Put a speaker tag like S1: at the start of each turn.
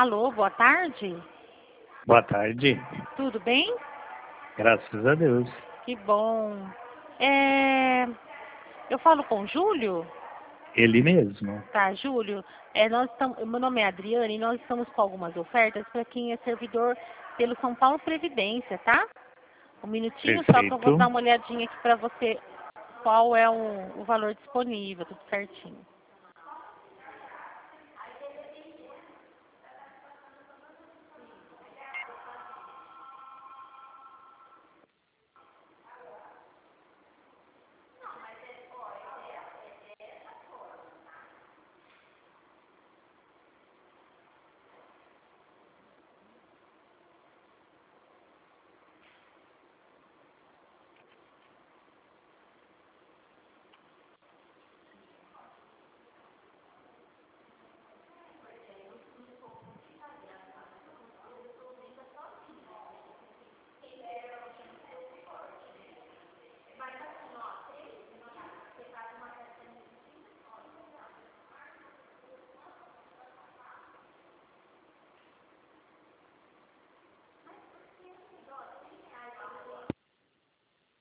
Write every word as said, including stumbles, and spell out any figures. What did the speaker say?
S1: Alô, boa tarde.
S2: Boa tarde.
S1: Tudo bem?
S2: Graças a Deus.
S1: Que bom. É... Eu falo com o Júlio?
S2: Ele mesmo.
S1: Tá, Júlio. É, nós estamos... Meu nome é Adriane e nós estamos com algumas ofertas para quem é servidor pelo São Paulo Previdência, tá? Um minutinho só que eu vou
S2: Perfeito.
S1: dar uma olhadinha aqui para você qual é o, o valor disponível, tudo certinho.